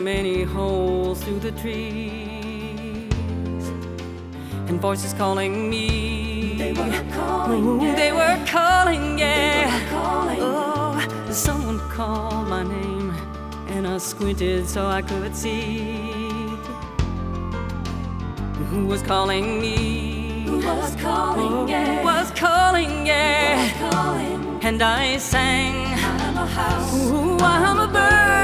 Many holes through the trees, and voices calling me. They were calling, yeah. They were calling, yeah. They were calling. Oh, someone called my name, and I squinted so I could see who was calling me. Who was calling, yeah. Who was calling, yeah. Who was calling. And I sang, I'm a house. ooh, I'm a bird.